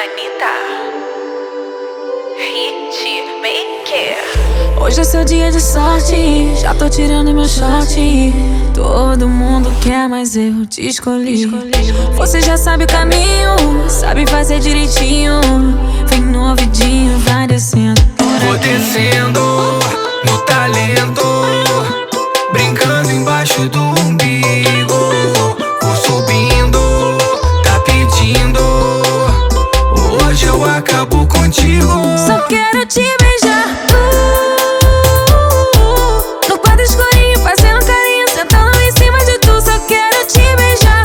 Anitta Hitmaker. Hoje é seu dia de sorte, já tô tirando meu short. Todo mundo quer, mas eu te escolhi. Você já sabe o caminho, sabe fazer direitinho. Vem no ouvidinho, vai descendo. Vou descendo no talento, brincando embaixo do umbigo. Vou subindo, tá pedindo, hoje eu acabo contigo. Só quero te beijar no quarto escurinho, fazendo carinho, sentando em cima de tu. Só quero te beijar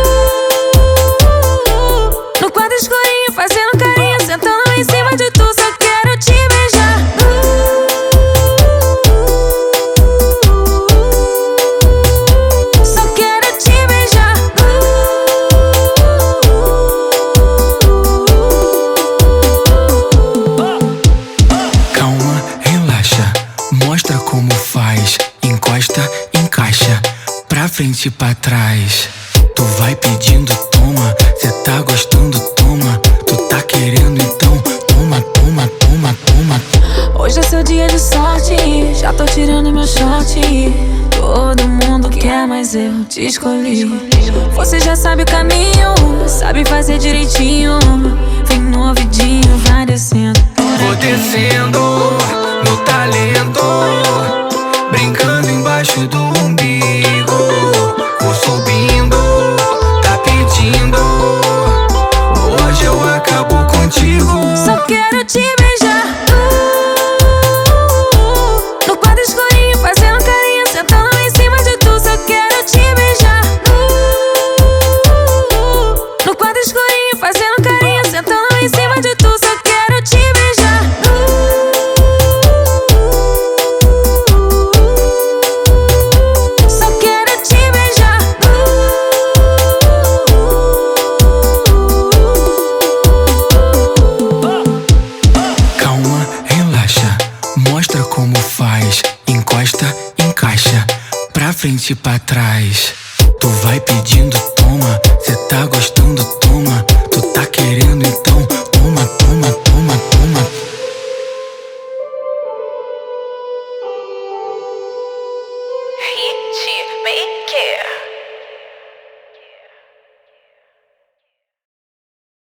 no quarto escurinho, fazendo carinho, sentando em cima de tu. Só quero te beijar. Só quero te beijar. Calma, relaxa, mostra como faz. Encosta, encaixa, pra frente e pra trás. Tu vai pedindo, toma, cê tá gostando, toma. Tu tá querendo, então toma, toma, toma, toma. Hoje é seu dia de sorte, já tô tirando meu short. Todo mundo quer, mas eu te escolhi. Você já sabe o caminho, sabe fazer direitinho. Vem no ouvidinho, vai descendo. Vou descendo no talento, brincando embaixo do umbigo. Vou subindo, tá pedindo, hoje eu acabo contigo. Só quero te beijar no quarto escurinho, fazendo carinho, sentando em cima de tu. Só quero te beijar no quarto escurinho, fazendo carinho, sentando em cima de tu. Só quero te beijar. Só quero te beijar. Calma, relaxa, mostra como faz. Encosta, encaixa, pra frente e pra trás. Tu vai pedindo, toma,